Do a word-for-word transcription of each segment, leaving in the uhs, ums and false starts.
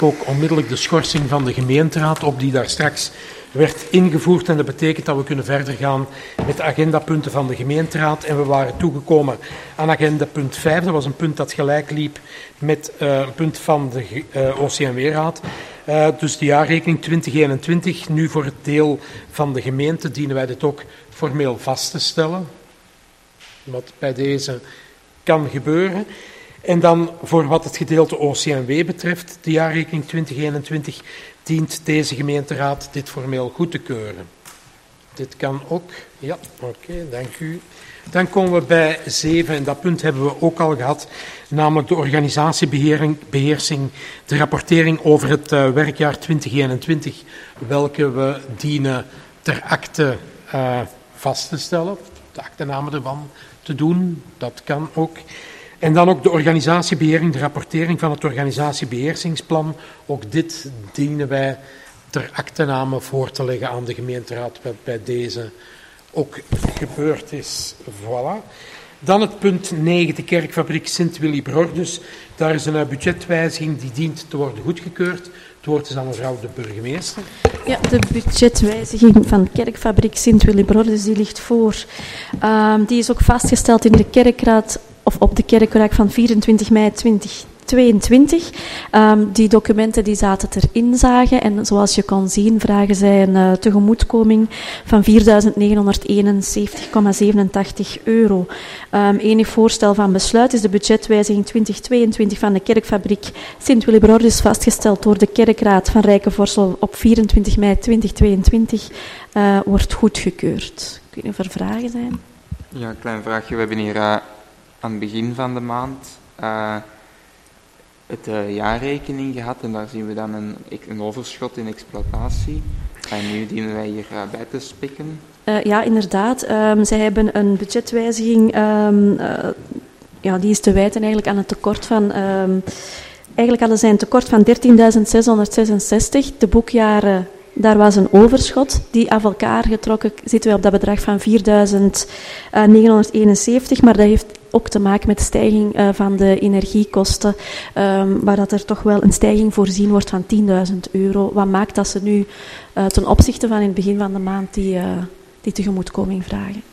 ook onmiddellijk de schorsing van de gemeenteraad op die daar straks werd ingevoerd. En dat betekent dat we kunnen verder gaan met de agendapunten van de gemeenteraad. En we waren toegekomen aan agenda punt vijf. Dat was een punt dat gelijk liep met uh, een punt van de uh, O C M W-raad. Uh, dus de jaarrekening twintig eenentwintig. Nu voor het deel van de gemeente dienen wij dit ook formeel vast te stellen. Wat bij deze kan gebeuren. En dan voor wat het gedeelte O C M W betreft, de jaarrekening twintig eenentwintig, dient deze gemeenteraad dit formeel goed te keuren. Dit kan ook. Ja, oké, okay, dank u. Dan komen we bij zeven, en dat punt hebben we ook al gehad, namelijk de organisatiebeheersing, de rapportering over het uh, werkjaar twintig eenentwintig, welke we dienen ter akte uh, vast te stellen, de aktenamen ervan te doen, dat kan ook. En dan ook de organisatiebeheering, de rapportering van het organisatiebeheersingsplan. Ook dit dienen wij ter aktename voor te leggen aan de gemeenteraad, wat bij deze ook gebeurd is. Voilà. Dan het punt negen, de kerkfabriek Sint-Willibrordus. Daar is een budgetwijziging die dient te worden goedgekeurd. Het woord is aan mevrouw de burgemeester. Ja, de budgetwijziging van kerkfabriek Sint-Willibrordus die ligt voor. Um, die is ook vastgesteld in de kerkraad of op de kerkraad van vierentwintig mei tweeduizend tweeëntwintig. Um, die documenten die zaten ter inzage en zoals je kon zien vragen zij een uh, tegemoetkoming van vierduizend negenhonderdeenenzeventig komma zevenentachtig euro. Um, enig voorstel van besluit is de budgetwijziging twintig tweeëntwintig van de kerkfabriek Sint-Willibrordus vastgesteld door de kerkraad van Rijkenvorsel op vierentwintig mei tweeduizend tweeëntwintig uh, wordt goedgekeurd. Ik weet niet of er vragen zijn. Ja, een klein vraagje. We hebben hier uh, aan het begin van de maand uh, het uh, jaarrekening gehad en daar zien we dan een, een overschot in exploitatie. En nu dienen wij hier uh, bij te spikken. Uh, ja, inderdaad. Um, zij hebben een budgetwijziging, um, uh, ja, die is te wijten eigenlijk aan het tekort van... Um, eigenlijk hadden zij een tekort van dertienduizend zeshonderdzesenzestig. De boekjaren, daar was een overschot. Die af elkaar getrokken zitten wij op dat bedrag van vierduizend negenhonderdeenenzeventig. Maar dat heeft ook te maken met de stijging uh, van de energiekosten, um, waar dat er toch wel een stijging voorzien wordt van tienduizend euro. Wat maakt dat ze nu uh, ten opzichte van in het begin van de maand die, uh, die tegemoetkoming vragen.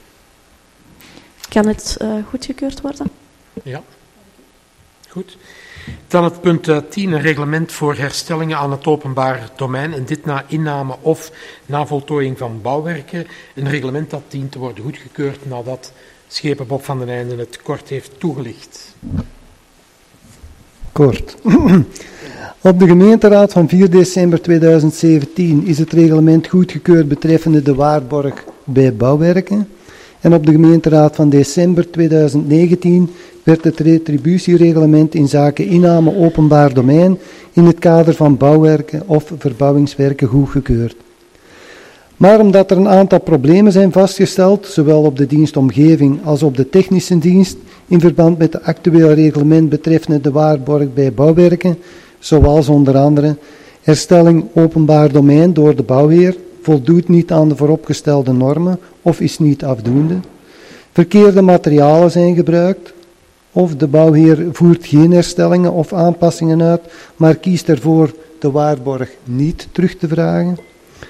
Kan het uh, goedgekeurd worden? Ja, goed. Dan het punt uh, tien, een reglement voor herstellingen aan het openbaar domein. En dit na inname of na voltooiing van bouwwerken. Een reglement dat dient te worden goedgekeurd nadat schepen Bob van den Einde het kort heeft toegelicht. Kort. Op de gemeenteraad van vier december tweeduizend zeventien is het reglement goedgekeurd betreffende de waarborg bij bouwwerken. En op de gemeenteraad van december tweeduizend negentien werd het retributiereglement in zaken inname openbaar domein in het kader van bouwwerken of verbouwingswerken goedgekeurd. Maar omdat er een aantal problemen zijn vastgesteld, zowel op de dienst omgeving als op de technische dienst, in verband met het actuele reglement betreffende de waarborg bij bouwwerken, zoals onder andere herstelling openbaar domein door de bouwheer, voldoet niet aan de vooropgestelde normen of is niet afdoende, verkeerde materialen zijn gebruikt, of de bouwheer voert geen herstellingen of aanpassingen uit, maar kiest ervoor de waarborg niet terug te vragen.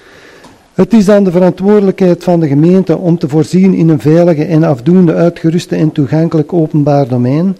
Het is dan de verantwoordelijkheid van de gemeente om te voorzien in een veilige en afdoende uitgeruste en toegankelijk openbaar domein.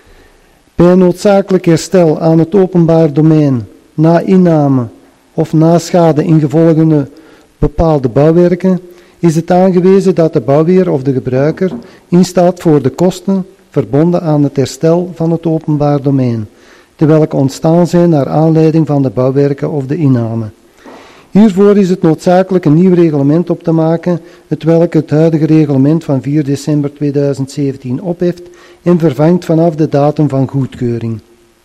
Bij noodzakelijk herstel aan het openbaar domein, na inname of na schade ingevolge bepaalde bouwwerken, is het aangewezen dat de bouwheer of de gebruiker instaat voor de kosten verbonden aan het herstel van het openbaar domein, terwijl welke ontstaan zijn naar aanleiding van de bouwwerken of de inname. Hiervoor is het noodzakelijk een nieuw reglement op te maken, hetwelk het huidige reglement van vier december tweeduizend zeventien opheft en vervangt vanaf de datum van goedkeuring.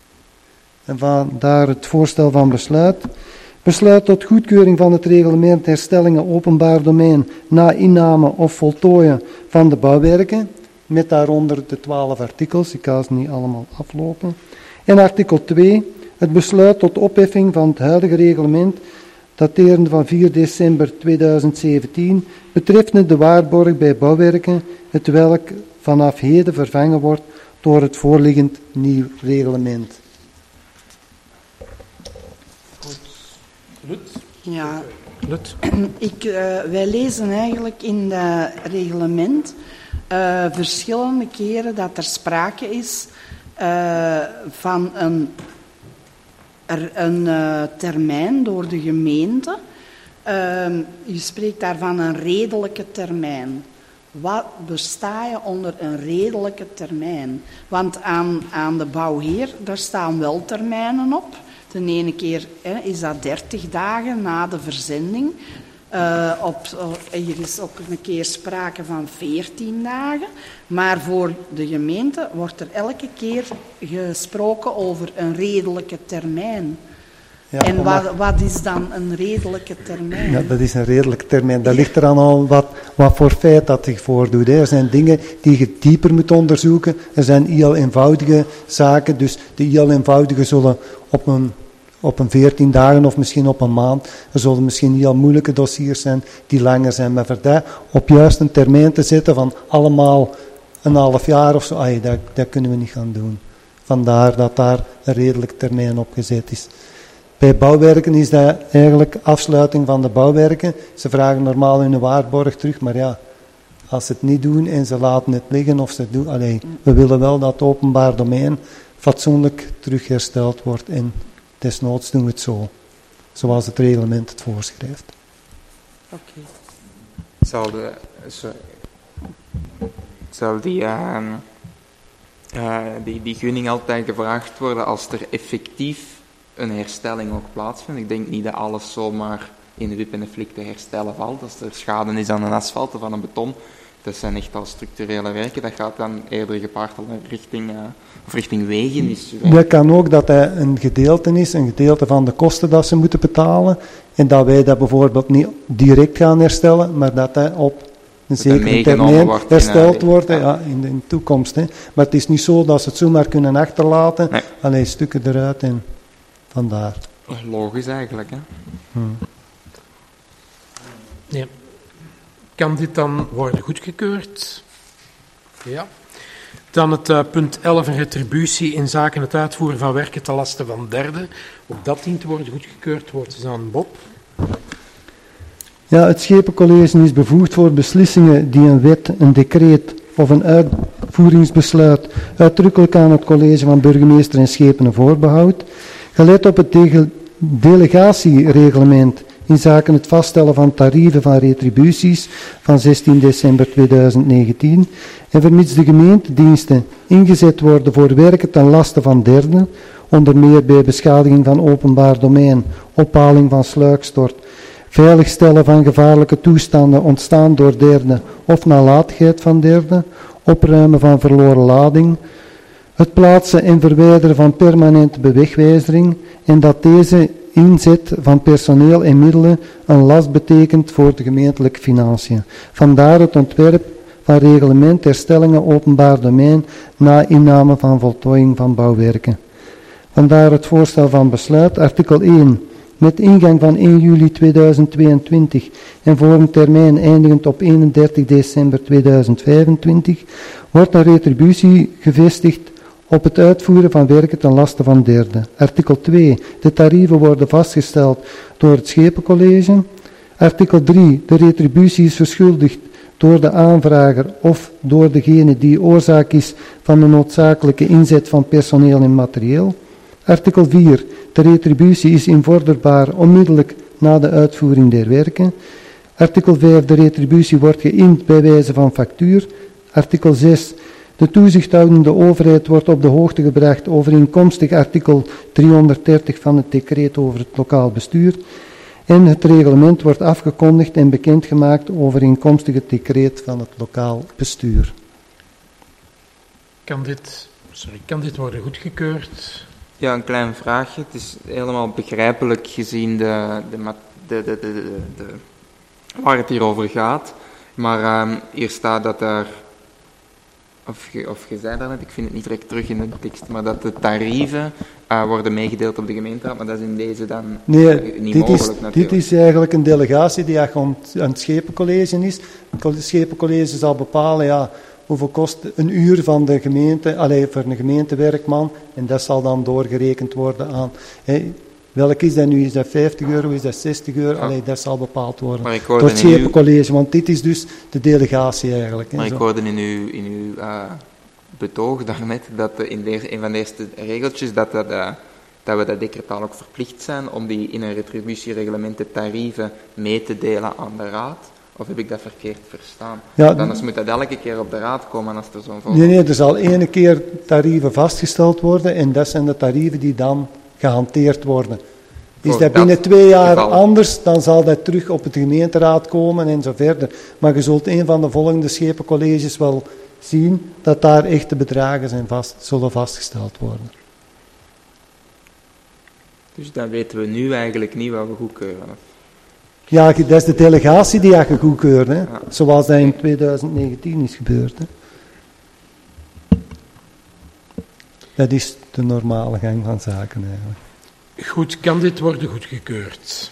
En vandaar het voorstel van besluit. Besluit tot goedkeuring van het reglement herstellingen openbaar domein na inname of voltooien van de bouwwerken, met daaronder de twaalf artikels, ik ga ze niet allemaal aflopen. En artikel twee, het besluit tot opheffing van het huidige reglement daterende van vier december tweeduizend zeventien, betreffende de waarborg bij bouwwerken, hetwelk vanaf heden vervangen wordt door het voorliggend nieuw reglement. Goed. Lut? Ja, Lut? ik, uh, wij lezen eigenlijk in het reglement uh, verschillende keren dat er sprake is uh, van een, er, een uh, termijn door de gemeente. Uh, je spreekt daarvan een redelijke termijn. Wat besta je onder een redelijke termijn? Want aan, aan de bouwheer, daar staan wel termijnen op. De ene keer hè, is dat dertig dagen na de verzending. Uh, op, hier is ook een keer sprake van veertien dagen. Maar voor de gemeente wordt er elke keer gesproken over een redelijke termijn. Ja, en wat, wat is dan een redelijke termijn? Ja, dat is een redelijke termijn. Dat ligt eraan al wat, wat voor feit dat zich voordoet. Hè. Er zijn dingen die je dieper moet onderzoeken. Er zijn heel eenvoudige zaken. Dus de heel eenvoudige zullen op een, op een veertien dagen of misschien op een maand. Er zullen misschien heel moeilijke dossiers zijn die langer zijn. Maar voor dat op juist een termijn te zetten van allemaal een half jaar of zo. Ay, dat, dat kunnen we niet gaan doen. Vandaar dat daar een redelijke termijn op gezet is. Bij bouwwerken is dat eigenlijk afsluiting van de bouwwerken. Ze vragen normaal hun waarborg terug, maar ja, als ze het niet doen en ze laten het liggen of ze het doen, allee, we willen wel dat het openbaar domein fatsoenlijk terughersteld wordt en desnoods doen we het zo, zoals het reglement het voorschrijft. Oké. Okay. Zal, de, sorry. Zal die, uh, uh, die, die gunning altijd gevraagd worden als er effectief een herstelling ook plaatsvindt? Ik denk niet dat alles zomaar in de wip en de flik te herstellen valt. Als er schade is aan een asfalt of aan een beton, dat zijn echt al structurele werken. Dat gaat dan eerder gepaard al richting, uh, of richting wegen. Is, dat kan ook dat hij een gedeelte is, een gedeelte van de kosten dat ze moeten betalen. En dat wij dat bijvoorbeeld niet direct gaan herstellen, maar dat hij op een zekere termijn wordt hersteld wordt ja. Ja, in de in toekomst. Hè. Maar het is niet zo dat ze het zomaar kunnen achterlaten. Nee. Alleen stukken eruit en vandaar. Logisch eigenlijk, hè? Hmm. Ja. Kan dit dan worden goedgekeurd? Ja. Dan het uh, punt elf, een retributie in zaken het uitvoeren van werken ten laste van derden. Ook dat dient te worden goedgekeurd. Wordt dus aan Bob. Ja, het Schepencollege is bevoegd voor beslissingen die een wet, een decreet of een uitvoeringsbesluit uitdrukkelijk aan het college van burgemeester en schepenen voorbehoudt. Gelet op het de- delegatiereglement in zaken het vaststellen van tarieven van retributies van zestien december tweeduizend negentien en vermits de gemeentediensten ingezet worden voor werken ten laste van derden, onder meer bij beschadiging van openbaar domein, oppaling van sluikstort, veiligstellen van gevaarlijke toestanden ontstaan door derden of nalatigheid van derden, opruimen van verloren lading, het plaatsen en verwijderen van permanente bewegwijzering en dat deze inzet van personeel en middelen een last betekent voor de gemeentelijke financiën. Vandaar het ontwerp van reglement herstellingen openbaar domein na inname van voltooiing van bouwwerken. Vandaar het voorstel van besluit, artikel één. Met ingang van één juli tweeduizend tweeëntwintig en voor een termijn eindigend op eenendertig december tweeduizend vijfentwintig wordt een retributie gevestigd op het uitvoeren van werken ten laste van derden. Artikel twee. De tarieven worden vastgesteld door het Schepencollege. Artikel drie. De retributie is verschuldigd door de aanvrager of door degene die oorzaak is van de noodzakelijke inzet van personeel en materieel. Artikel vier. De retributie is invorderbaar onmiddellijk na de uitvoering der werken. Artikel vijf. De retributie wordt geïnd bij wijze van factuur. Artikel zes. De toezichthoudende overheid wordt op de hoogte gebracht overeenkomstig artikel driehonderddertig van het decreet over het lokaal bestuur. En het reglement wordt afgekondigd en bekendgemaakt overeenkomstig het decreet van het lokaal bestuur. Kan dit, sorry, kan dit worden goedgekeurd? Ja, een klein vraagje. Het is helemaal begrijpelijk gezien de, de, de, de, de, de, de, waar het hier over gaat. Maar um, hier staat dat er, of je, of je zei daarnet, ik vind het niet direct terug in de tekst, maar dat de tarieven uh, worden meegedeeld op de gemeenteraad, maar dat is in deze dan nee, uh, niet dit mogelijk is, natuurlijk. Dit is eigenlijk een delegatie die aan het Schepencollege is. Het Schepencollege zal bepalen, ja, hoeveel kost een uur van de gemeente, alleen voor een gemeentewerkman, en dat zal dan doorgerekend worden aan. Hè, Welk is dat nu? Is dat vijftig euro? Is dat zestig euro? Ja. Allee, dat zal bepaald worden Maar ik door hoorde het in uw, Schepencollege, want dit is dus de delegatie eigenlijk. hè, maar ik zo. hoorde in uw, in uw uh, betoog daarnet dat uh, in de, een van de eerste regeltjes dat, dat, uh, dat we dat decretaal ook verplicht zijn om die in een retributiereglement de tarieven mee te delen aan de raad. Of heb ik dat verkeerd verstaan? Ja, Want anders moet dat elke keer op de raad komen als er zo'n volgende... Nee, nee, er zal ene keer tarieven vastgesteld worden en dat zijn de tarieven die dan gehanteerd worden. Is Voor dat binnen dat twee jaar geval. anders, dan zal dat terug op het gemeenteraad komen en zo verder. Maar je zult een van de volgende schepencolleges wel zien dat daar echte bedragen zijn vast, zullen vastgesteld worden. Dus dan weten we nu eigenlijk niet wat we goedkeuren. Ja, dat is de delegatie die had gegoedkeurd, hè? Ja. Zoals dat in twintig negentien is gebeurd. Hè? Dat is de normale gang van zaken eigenlijk. Goed, kan dit worden goedgekeurd?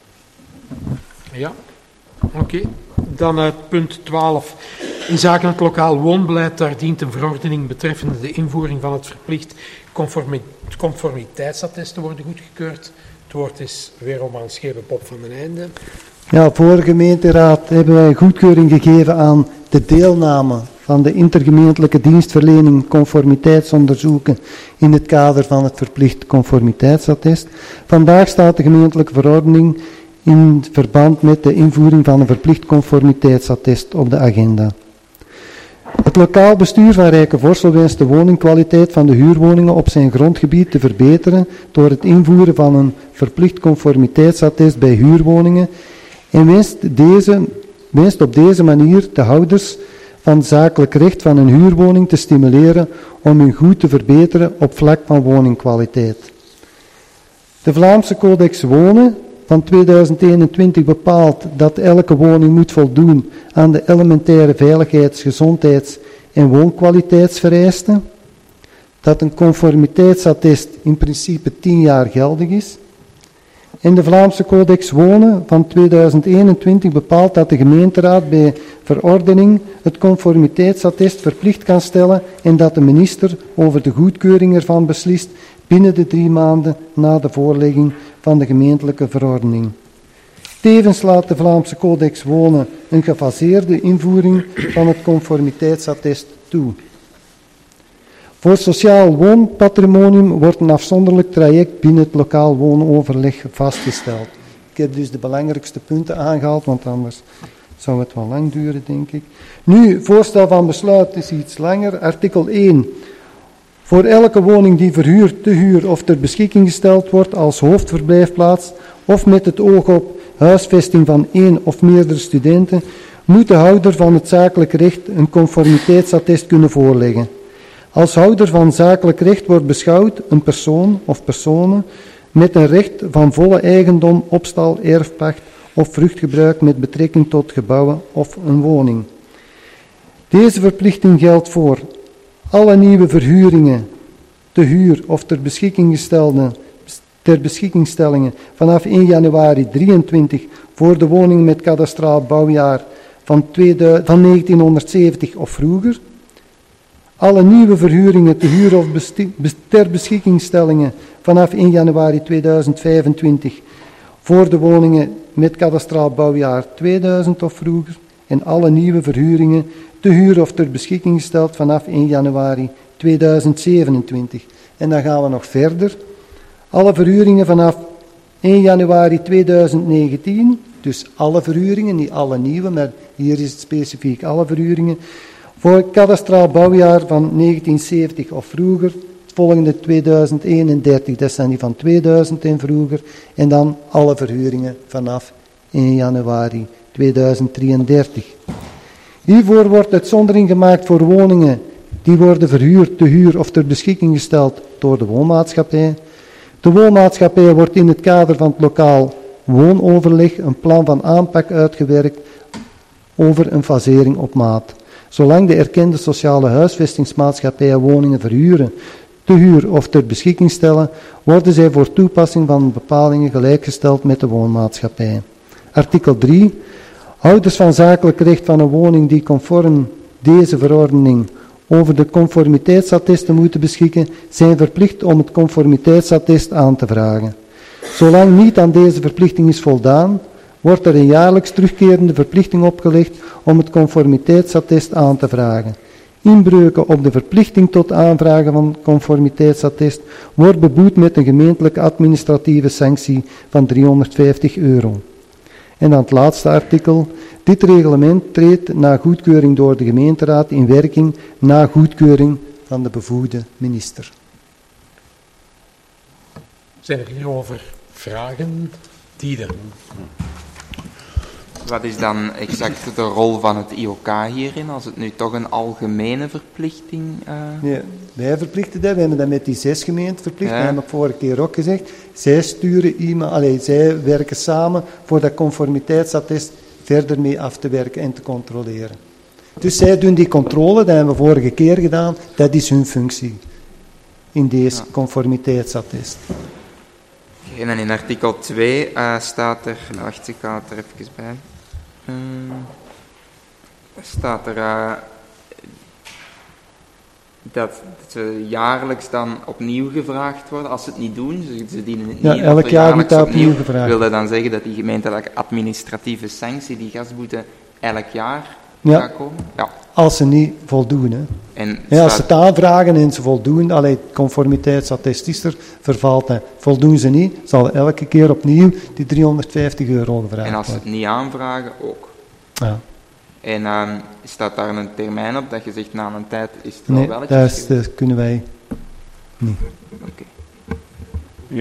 Ja, oké. Okay. Dan uh, punt twaalf. In zaken het lokaal woonbeleid, daar dient een verordening betreffende de invoering van het verplicht conformi- conformiteitsattest te worden goedgekeurd. Het woord is weer om aan Schepen Pop van den Einde. Ja, voor de gemeenteraad hebben wij goedkeuring gegeven aan de deelname van de intergemeentelijke dienstverlening conformiteitsonderzoeken in het kader van het verplicht conformiteitsattest. Vandaag staat de gemeentelijke verordening in verband met de invoering van een verplicht conformiteitsattest op de agenda. Het lokaal bestuur van Rijkenvorsel wenst de woningkwaliteit van de huurwoningen op zijn grondgebied te verbeteren door het invoeren van een verplicht conformiteitsattest bij huurwoningen en wenst, deze, wenst op deze manier de houders van zakelijk recht van een huurwoning te stimuleren om hun goed te verbeteren op vlak van woningkwaliteit. De Vlaamse Codex Wonen van tweeduizend eenentwintig bepaalt dat elke woning moet voldoen aan de elementaire veiligheids-, gezondheids- en woonkwaliteitsvereisten, dat een conformiteitsattest in principe tien jaar geldig is. En de Vlaamse Codex Wonen van tweeduizend eenentwintig bepaalt dat de gemeenteraad bij verordening het conformiteitsattest verplicht kan stellen en dat de minister over de goedkeuring ervan beslist binnen de drie maanden na de voorlegging van de gemeentelijke verordening. Tevens laat de Vlaamse Codex Wonen een gefaseerde invoering van het conformiteitsattest toe. Voor sociaal woonpatrimonium wordt een afzonderlijk traject binnen het lokaal woonoverleg vastgesteld. Ik heb dus de belangrijkste punten aangehaald, want anders zou het wel lang duren, denk ik. Nu, voorstel van besluit is iets langer. Artikel één. Voor elke woning die verhuurd, te huur of ter beschikking gesteld wordt als hoofdverblijfplaats of met het oog op huisvesting van één of meerdere studenten, moet de houder van het zakelijk recht een conformiteitsattest kunnen voorleggen. Als houder van zakelijk recht wordt beschouwd een persoon of personen met een recht van volle eigendom, opstal, erfpacht of vruchtgebruik met betrekking tot gebouwen of een woning. Deze verplichting geldt voor alle nieuwe verhuringen, te huur of ter beschikking gestelde, ter beschikkingstellingen vanaf één januari drieëntwintig voor de woningen met kadastraal bouwjaar van, tweeduizend, van negentienhonderdzeventig of vroeger. Alle nieuwe verhuringen te huur of besti- ter beschikkingstellingen vanaf één januari tweeduizend vijfentwintig voor de woningen met kadastraal bouwjaar tweeduizend of vroeger. En alle nieuwe verhuringen te huur of ter beschikking gesteld vanaf één januari tweeduizend zevenentwintig. En dan gaan we nog verder. Alle verhuringen vanaf één januari tweeduizend negentien, dus alle verhuringen, niet alle nieuwe, maar hier is het specifiek alle verhuringen, voor het kadastraal bouwjaar van negentienzeventig of vroeger, het volgende tweeduizend eenendertig, dat zijn die van tweeduizend en vroeger, en dan alle verhuringen vanaf één januari tweeduizend drieëndertig. Hiervoor wordt uitzondering gemaakt voor woningen die worden verhuurd, te huur of ter beschikking gesteld door de woonmaatschappij. De woonmaatschappij wordt in het kader van het lokaal woonoverleg een plan van aanpak uitgewerkt over een fasering op maat. Zolang de erkende sociale huisvestingsmaatschappijen woningen verhuren, te huur of ter beschikking stellen, worden zij voor toepassing van bepalingen gelijkgesteld met de woonmaatschappij. Artikel drie. Houders van zakelijk recht van een woning die conform deze verordening over de conformiteitsattesten moeten beschikken, zijn verplicht om het conformiteitsattest aan te vragen. Zolang niet aan deze verplichting is voldaan, wordt er een jaarlijks terugkerende verplichting opgelegd om het conformiteitsattest aan te vragen. Inbreuken op de verplichting tot aanvragen van conformiteitsattest wordt beboet met een gemeentelijke administratieve sanctie van driehonderdvijftig euro. En dan het laatste artikel. Dit reglement treedt na goedkeuring door de gemeenteraad in werking na goedkeuring van de bevoegde minister. Zijn er hierover vragen? Dieder. Wat is dan exact de rol van het I O K hierin, als het nu toch een algemene verplichting... Uh... Nee, wij verplichten dat, we hebben dat met die zes gemeenten verplicht, Ja. dat heb ik vorige keer ook gezegd. Zij sturen iemand, allee, zij werken samen voor dat conformiteitsattest verder mee af te werken en te controleren. Dus zij doen die controle, dat hebben we vorige keer gedaan, dat is hun functie in deze Ja. conformiteitsattest. En dan in artikel twee uh, staat er, wacht, ik ga het er even bij. Uh, staat er uh, dat ze jaarlijks dan opnieuw gevraagd worden. Als ze het niet doen, ze, ze dienen het Ja, niet. elk of jaar jaarlijks moet dat opnieuw gevraagd. Wil dat dan zeggen dat die gemeentelijke administratieve sanctie, die gasboete, elk jaar Ja. gaat komen? Ja. Als ze niet voldoen, hè. En Ja, als ze staat- het aanvragen en ze voldoen, allee, het conformiteitsattest is er, vervalt hij. Voldoen ze niet, zal elke keer opnieuw die driehonderdvijftig euro gevraagd en als ze het worden. niet aanvragen, ook. Ja. En uh, staat daar een termijn op dat je zegt na een tijd is het Nee, wel dat, welletjes is, geweest? dat kunnen wij. Oké. Ja.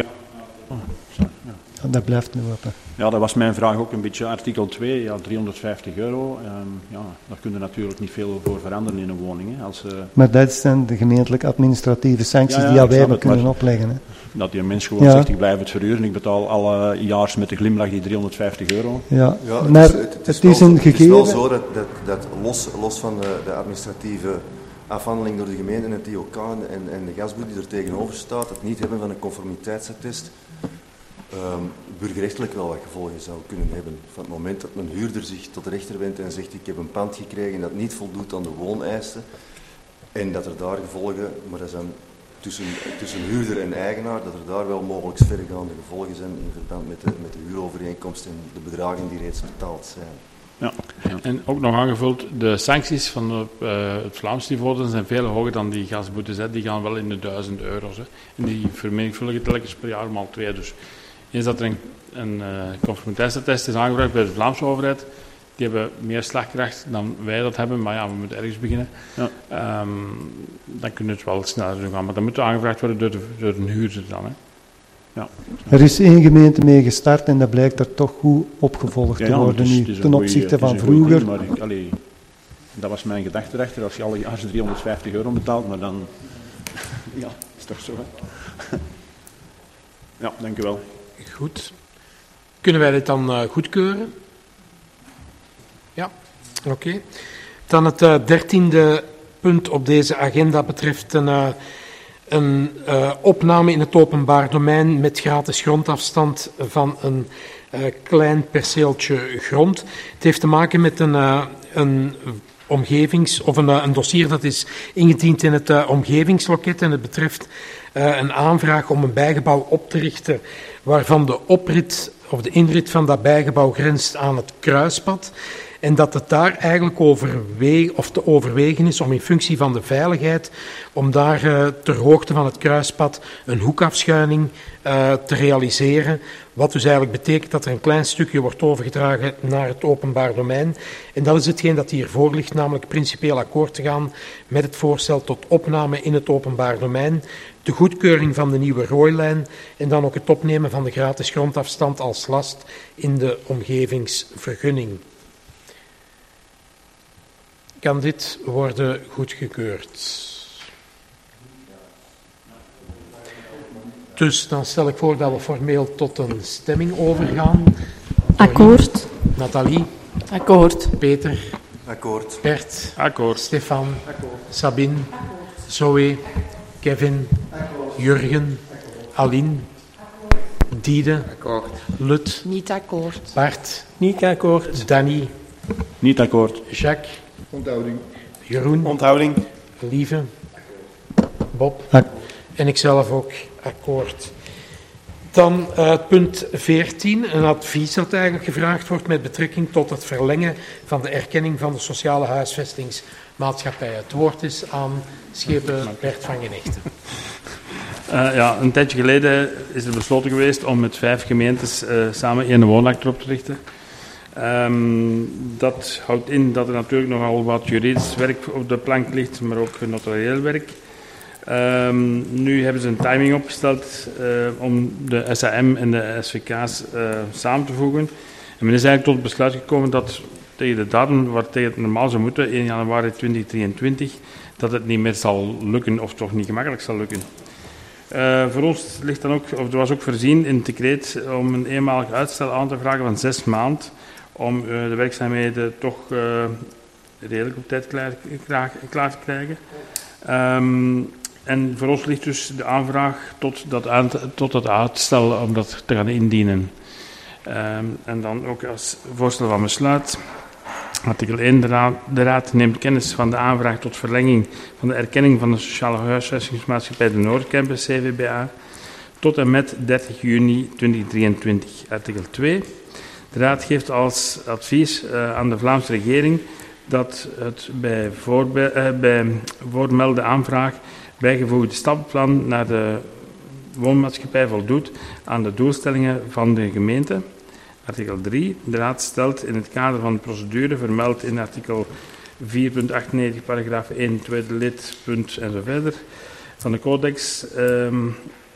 Dat blijft nu open. Ja, dat was mijn vraag ook een beetje. Artikel twee, ja, driehonderdvijftig euro. Ehm, ja, daar kun je natuurlijk niet veel voor veranderen in een woning. Hè. Als, uh, Maar dat zijn de gemeentelijke administratieve sancties Ja, ja, die ik wij snap hebben het, kunnen maar- opleggen. Hè. dat die mens gewoon Ja. zegt, ik blijf het verhuren. Ik betaal alle jaars met de glimlach die driehonderdvijftig euro. Ja. Ja, het maar is, het, het is, wel zo- een Het is gegeven. wel zo dat, dat, dat los, los van de, de administratieve afhandeling door de gemeente en het I O K en, en de gasboete die er tegenover staat, het niet hebben van een conformiteitsattest, um, burgerrechtelijk wel wat gevolgen zou kunnen hebben. Van het moment dat een huurder zich tot de rechter wendt en zegt ik heb een pand gekregen dat niet voldoet aan de wooneisen en dat er daar gevolgen, maar dat is dan tussen, tussen huurder en eigenaar, dat er daar wel mogelijk verregaande gevolgen zijn in verband met de, met de huurovereenkomst en de bedragen die reeds betaald zijn. Ja. En ook nog aangevuld, de sancties van op, uh, het Vlaams niveau zijn veel hoger dan die gasboetes. Hè. Die gaan wel in de duizend euro's. Hè. En die vermenigvuldigen telkens per jaar maal twee. Dus eens dat er een, een uh, conformiteitsattest is aangevraagd bij de Vlaamse overheid, die hebben meer slagkracht dan wij dat hebben. Maar ja, we moeten ergens beginnen. Ja. Um, dan kunnen we het wel sneller doen gaan. Maar dat moet aangevraagd worden door, de, door een huurder dan. Hè. Ja. Er is één gemeente mee gestart en dat blijkt er toch goed opgevolgd Ja, te ja, worden het is- nu, het is een ten goeie- opzichte het is van een goeie vroeger. ding, maar ik, allee, dat was mijn gedachte erachter. Als je alle jaar driehonderdvijftig euro betaalt, maar dan... ja, is toch zo, hè? Ja, dank u wel. Goed. Kunnen wij dit dan uh, goedkeuren? Ja, oké. Okay. Dan het uh, dertiende punt op deze agenda betreft een, uh, een uh, opname in het openbaar domein met gratis grondafstand van een uh, klein perceeltje grond. Het heeft te maken met een, uh, een omgevings- of een, uh, een dossier dat is ingediend in het uh, omgevingsloket en het betreft uh, een aanvraag om een bijgebouw op te richten waarvan de oprit of de inrit van dat bijgebouw grenst aan het kruispad. En dat het daar eigenlijk overweeg, of te overwegen is om in functie van de veiligheid, om daar uh, ter hoogte van het kruispad een hoekafschuining uh, te realiseren. Wat dus eigenlijk betekent dat er een klein stukje wordt overgedragen naar het openbaar domein. En dat is hetgeen dat hiervoor ligt, namelijk principieel akkoord te gaan met het voorstel tot opname in het openbaar domein, de goedkeuring van de nieuwe rooilijn en dan ook het opnemen van de gratis grondafstand als last in de omgevingsvergunning. Kan dit worden goedgekeurd? Dus dan stel ik voor dat we formeel tot een stemming overgaan. Akkoord. Nathalie, Akkoord. Peter, Akkoord. Bert, Akkoord. Stefan, Sabine, Zoe, Kevin, Jurgen, Aline, Diede, Akkoord. Lut, Niet akkoord. Bart, Niet akkoord. Danny, Niet akkoord. Jacques, Onthouding. Jeroen, Onthouding. Lieve, Bob Ak- en ikzelf ook akkoord. Dan uh, punt veertien, een advies dat eigenlijk gevraagd wordt met betrekking tot het verlengen van de erkenning van de sociale huisvestingsmaatschappij. Het woord is aan Schepen Bert van Genechten. Uh, ja, een tijdje geleden is er besloten geweest om met vijf gemeentes uh, samen één woonakte op te richten. Um, dat houdt in dat er natuurlijk nogal wat juridisch werk op de plank ligt, maar ook notarieel werk. Um, nu hebben ze een timing opgesteld uh, om de S A M en de S V K's uh, samen te voegen. En men is eigenlijk tot het besluit gekomen dat tegen de datum waar tegen het normaal zou moeten, één januari tweeduizend drieëntwintig, dat het niet meer zal lukken of toch niet gemakkelijk zal lukken. Uh, voor ons ligt dan ook, of er was ook voorzien in het decreet om een eenmalig uitstel aan te vragen van zes maanden om uh, de werkzaamheden toch uh, redelijk op tijd klaar, klaar, klaar te krijgen. Um, en voor ons ligt dus de aanvraag tot dat, aant, tot dat uitstel om dat te gaan indienen. Um, en dan ook als voorstel van besluit. Artikel één. De raad, de raad neemt kennis van de aanvraag tot verlenging van de erkenning van de sociale huisvestingsmaatschappij de Noordcampus C V B A tot en met dertig juni tweeduizend drieëntwintig. Artikel twee. De raad geeft als advies uh, aan de Vlaamse regering dat het bij, voorbe- uh, bij voormelde aanvraag bijgevoegde stappenplan naar de woonmaatschappij voldoet aan de doelstellingen van de gemeente. Artikel drie. De raad stelt in het kader van de procedure vermeld in artikel vier punt achtennegentig, paragraaf één, tweede lid, punt en zo verder van de codex. Um,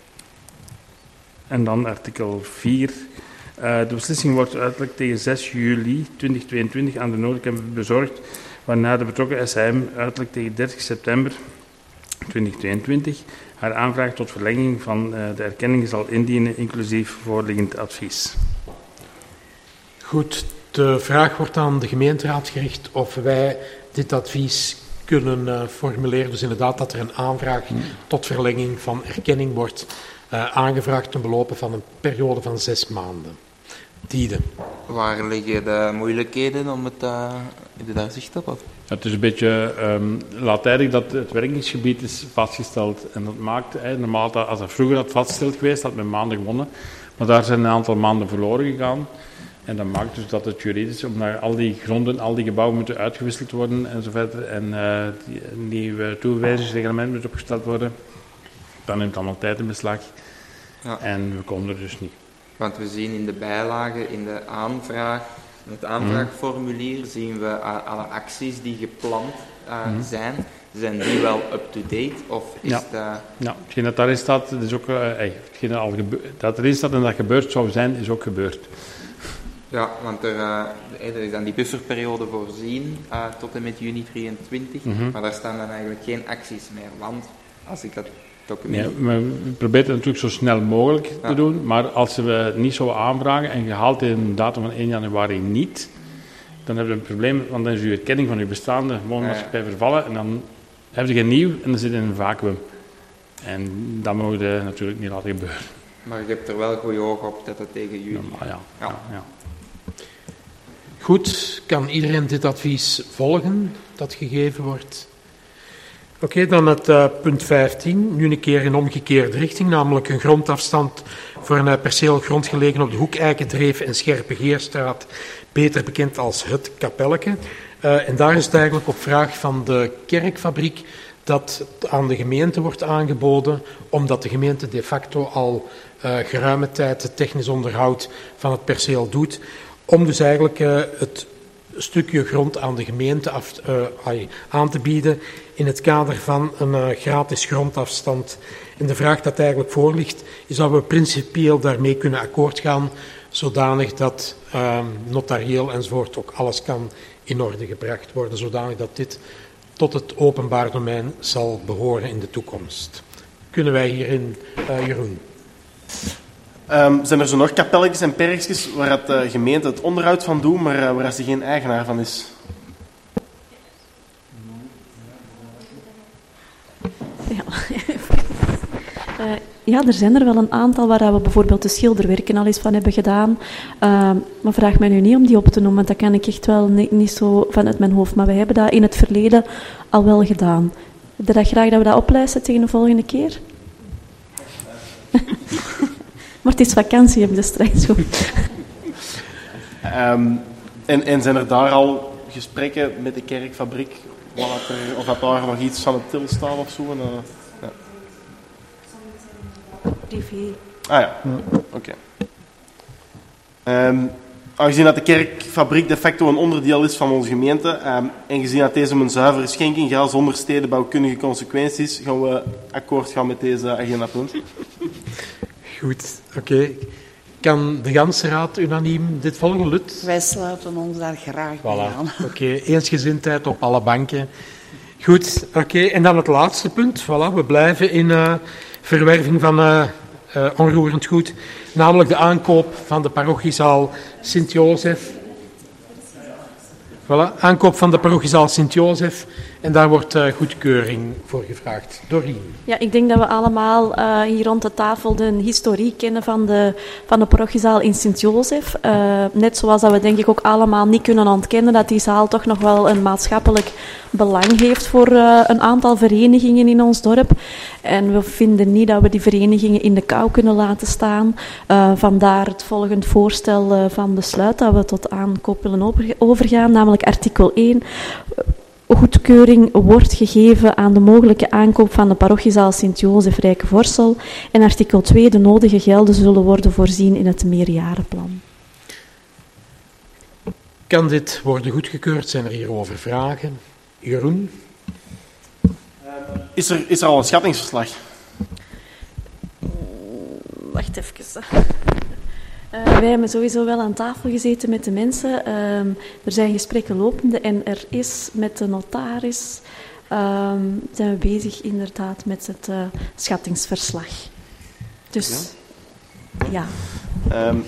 en dan artikel vier. Uh, de beslissing wordt uiterlijk tegen zes juli tweeduizend tweeëntwintig aan de Noordcampus bezorgd, waarna de betrokken S A M uiterlijk tegen dertig september tweeduizend tweeëntwintig haar aanvraag tot verlenging van uh, de erkenning zal indienen, inclusief voorliggend advies. Goed, de vraag wordt aan de gemeenteraad gericht of wij dit advies kunnen uh, formuleren. Dus inderdaad dat er een aanvraag tot verlenging van erkenning wordt uh, aangevraagd ten belope van een periode van zes maanden. Diede. Waar liggen de moeilijkheden om het, uh, heb je daar zicht op? Of? Het is een beetje um, laatijdig dat het werkingsgebied is vastgesteld. En dat maakt, eh, normaal als dat vroeger had vastgesteld geweest, had men maanden gewonnen. Maar daar zijn een aantal maanden verloren gegaan. En dat maakt dus dat het juridisch, omdat al die gronden, al die gebouwen moeten uitgewisseld worden en zo verder. En uh, die, een nieuw toewijzingsreglement moet opgesteld worden. Dan neemt het allemaal tijd in beslag. Ja. En we komen er dus niet. Want we zien in de bijlagen, in de aanvraag, in het aanvraagformulier, zien we uh, alle acties die gepland uh, mm. zijn. Zijn die wel up-to-date? Of is ja. het, uh... ja, hetgeen dat daarin staat, dat is ook, uh, hey, hetgeen al gebe- dat erin staat en dat gebeurd zou zijn, is ook gebeurd. Ja, want er, uh, er is dan die bufferperiode voorzien uh, tot en met juni drieëntwintig, mm-hmm. maar daar staan dan eigenlijk geen acties meer. Want als ik dat document... Nee, we proberen het natuurlijk zo snel mogelijk ja. te doen, maar als we niet zo aanvragen en je haalt een datum van één januari niet, dan hebben we een probleem, want dan is uw erkenning van uw bestaande woonmaatschappij ja, ja. vervallen en dan heb je geen nieuw en dan zit je in een vacuüm. En dat mogen we natuurlijk niet laten gebeuren. Maar je hebt er wel goede oog op dat het tegen juli... Ja, ja, ja. ja, ja. Goed, kan iedereen dit advies volgen dat gegeven wordt? Oké, okay, dan het uh, punt vijftien, nu een keer in omgekeerde richting, namelijk een grondafstand voor een uh, perceel grond gelegen op de Hoek Eikendreef en Scherpengeerstraat, beter bekend als Het Kapelleke. Uh, en daar is het eigenlijk op vraag van de kerkfabriek dat aan de gemeente wordt aangeboden, omdat de gemeente de facto al uh, geruime tijd het technisch onderhoud van het perceel doet, om dus eigenlijk uh, het stukje grond aan de gemeente af, uh, aan te bieden in het kader van een uh, gratis grondafstand. En de vraag dat eigenlijk voor ligt, is dat we principieel daarmee kunnen akkoord gaan, zodanig dat uh, notarieel enzovoort ook alles kan in orde gebracht worden, zodanig dat dit tot het openbaar domein zal behoren in de toekomst. Kunnen wij hierin, uh, Jeroen? Um, zijn er zo nog kapelletjes en perkjes waar het, de gemeente het onderhoud van doet, maar uh, waar ze geen eigenaar van is? Ja. uh, ja, er zijn er wel een aantal waar we bijvoorbeeld de schilderwerken al eens van hebben gedaan. Uh, maar vraag mij nu niet om die op te noemen, want dat kan ik echt wel niet, niet zo vanuit mijn hoofd. Maar we hebben dat in het verleden al wel gedaan. Heb je dat graag dat we dat oplijsten tegen de volgende keer? Maar het is vakantie, heb je straks zo. Um, en, en zijn er daar al gesprekken met de kerkfabriek? Wat er, of dat daar nog iets van het til staat of zo? En, uh, ja. Privé. Ah ja, oké. Okay. Um, aangezien dat de kerkfabriek de facto een onderdeel is van onze gemeente um, en gezien dat deze om een zuivere schenking gaat zonder stedenbouwkundige consequenties, gaan we akkoord gaan met deze agendapunt. Goed, oké. Okay. Kan de ganse raad unaniem dit volgen, Lut? Wij sluiten ons daar graag voilà. bij aan. Oké, okay. Eensgezindheid op alle banken. Goed, oké. Okay. En dan het laatste punt. Voilà, we blijven in uh, verwerving van uh, uh, onroerend goed, namelijk de aankoop van de parochiezaal Sint-Jozef. Voilà, aankoop van de parochiezaal Sint-Jozef. En daar wordt uh, goedkeuring voor gevraagd. Dorien. Ja, ik denk dat we allemaal uh, hier rond de tafel de historiek kennen van de, van de parochiezaal in Sint-Jozef. Uh, net zoals dat we denk ik ook allemaal niet kunnen ontkennen dat die zaal toch nog wel een maatschappelijk belang heeft voor uh, een aantal verenigingen in ons dorp. En we vinden niet dat we die verenigingen in de kou kunnen laten staan. Uh, vandaar het volgende voorstel uh, van besluit dat we tot aankoop willen overgaan, namelijk artikel één. Goedkeuring wordt gegeven aan de mogelijke aankoop van de parochiezaal Sint-Jozef Rijkenvorsel. En artikel twee, de nodige gelden zullen worden voorzien in het meerjarenplan. Kan dit worden goedgekeurd? Zijn er hierover vragen? Jeroen? Is er, is er al een schattingsverslag? Wacht even. Uh, wij hebben sowieso wel aan tafel gezeten met de mensen. Uh, er zijn gesprekken lopende en er is met de notaris uh, zijn we bezig inderdaad met het uh, schattingsverslag. Dus ja. ja. Um,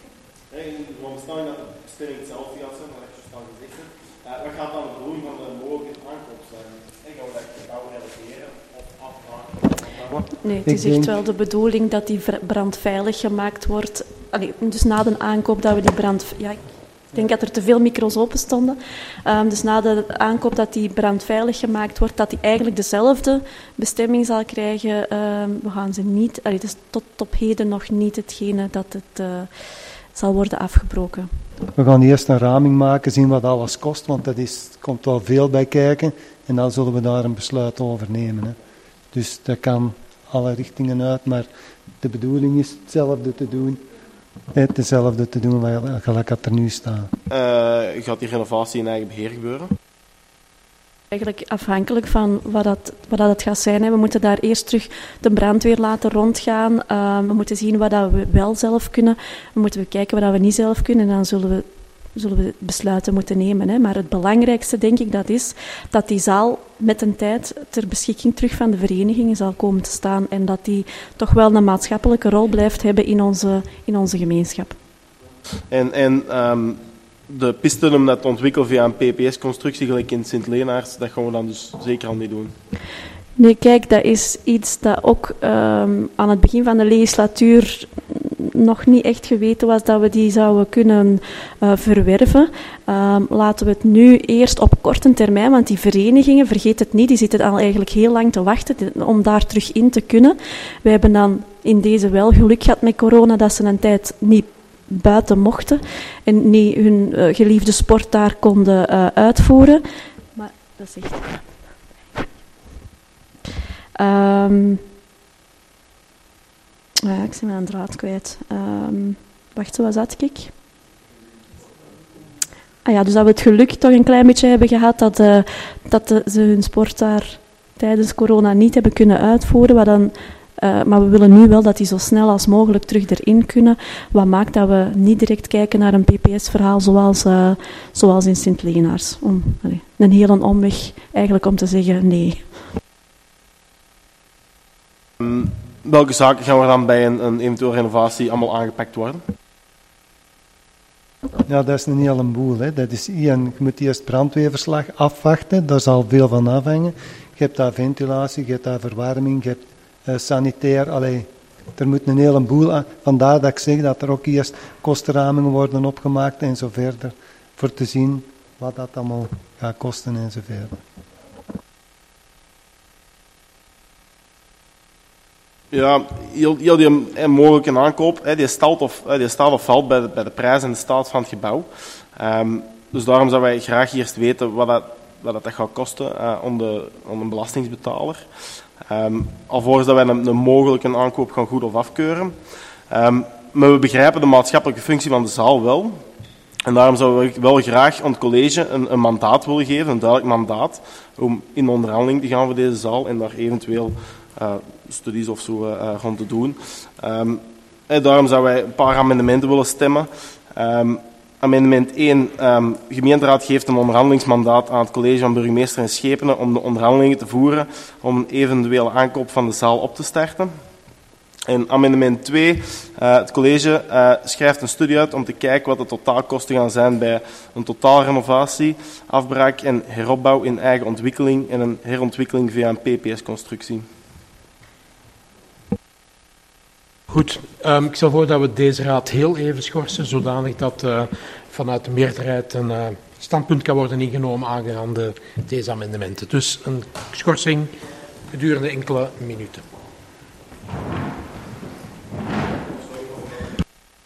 we staan dat de bestelling hetzelfde gaat zijn, wat ik juist al gezegd heb. Uh, wat gaat dan de bedoeling van de mogelijke aankoop zijn? En gaan we dat gebouw realiseren of afmaken? Nee, het is echt wel de bedoeling dat die brandveilig gemaakt wordt. Allee, dus na de aankoop dat we die brand... Ja, ik denk dat er te veel micro's open stonden. Um, dus na de aankoop dat die brandveilig gemaakt wordt, dat die eigenlijk dezelfde bestemming zal krijgen. Um, we gaan ze niet... Allee, dus tot op heden nog niet hetgene dat het uh, zal worden afgebroken. We gaan eerst een raming maken, zien wat alles kost, want dat is, komt wel veel bij kijken. En dan zullen we daar een besluit over nemen. Hè. Dus dat kan alle richtingen uit, maar de bedoeling is hetzelfde te doen. Hetzelfde te doen gelijk dat er nu staat. Uh, gaat die renovatie in eigen beheer gebeuren? Eigenlijk afhankelijk van wat dat, wat dat het gaat zijn. Hè. We moeten daar eerst terug de brandweer laten rondgaan. Uh, we moeten zien wat dat we wel zelf kunnen. We moeten kijken wat dat we niet zelf kunnen. En dan zullen we, zullen we besluiten moeten nemen. Hè. Maar het belangrijkste, denk ik, dat is dat die zaal met een tijd ter beschikking terug van de verenigingen zal komen te staan. En dat die toch wel een maatschappelijke rol blijft hebben in onze, in onze gemeenschap. En... en um... de pisten om dat te ontwikkelen via een P P S-constructie, gelijk in Sint-Lenaars, dat gaan we dan dus zeker al niet doen. Nee, kijk, dat is iets dat ook um, aan het begin van de legislatuur nog niet echt geweten was dat we die zouden kunnen uh, verwerven. Um, laten we het nu eerst op korte termijn, want die verenigingen, vergeet het niet, die zitten al eigenlijk heel lang te wachten om daar terug in te kunnen. Wij hebben dan in deze wel geluk gehad met corona dat ze een tijd niet buiten mochten en niet hun uh, geliefde sport daar konden uh, uitvoeren. Maar dat is echt... Um, ja, ik ben mijn draad kwijt. Um, wacht, waar zat ik? Ah ja, dus dat we het geluk toch een klein beetje hebben gehad dat, uh, dat de, ze hun sport daar tijdens corona niet hebben kunnen uitvoeren, wat dan... Uh, maar we willen nu wel dat die zo snel als mogelijk terug erin kunnen. Wat maakt dat we niet direct kijken naar een P P S-verhaal zoals, uh, zoals in Sint-Lenaars. Om, allee, een hele omweg eigenlijk om te zeggen nee. Um, welke zaken gaan er dan bij een, een eventuele renovatie allemaal aangepakt worden? Ja, dat is een hele boel. Hè. Dat is, je moet eerst brandweerverslag afwachten, daar zal veel van afhangen. Je hebt daar ventilatie, je hebt daar verwarming, je hebt Uh, sanitair, allee, er moet een heleboel aan. Vandaar dat ik zeg dat er ook eerst kostenramingen worden opgemaakt en zo verder, voor te zien wat dat allemaal gaat kosten en zo verder. Ja, heel, heel die eh, mogelijke aankoop, eh, die, stelt of, eh, die staat of valt bij de, bij de prijs en de staat van het gebouw. Um, dus daarom zouden wij graag eerst weten wat dat, wat dat gaat kosten uh, om, de, om een belastingsbetaler. Um, alvorens dat wij een, een mogelijke aankoop gaan goed of afkeuren. Um, maar we begrijpen de maatschappelijke functie van de zaal wel. En daarom zouden we wel graag aan het college een, een mandaat willen geven, een duidelijk mandaat, om in onderhandeling te gaan voor deze zaal en daar eventueel uh, studies of zo uh, rond te doen. Um, en daarom zouden wij een paar amendementen willen stemmen. Um, amendement één. Um, de gemeenteraad geeft een onderhandelingsmandaat aan het college van burgemeester en schepenen om de onderhandelingen te voeren om een eventuele aankoop van de zaal op te starten. En amendement twee. Uh, het college uh, schrijft een studie uit om te kijken wat de totaalkosten gaan zijn bij een totaalrenovatie, afbraak en heropbouw in eigen ontwikkeling en een herontwikkeling via een P P S-constructie. Goed, um, ik stel voor dat we deze raad heel even schorsen, zodanig dat uh, vanuit de meerderheid een uh, standpunt kan worden ingenomen aangaande deze amendementen. Dus een schorsing gedurende enkele minuten.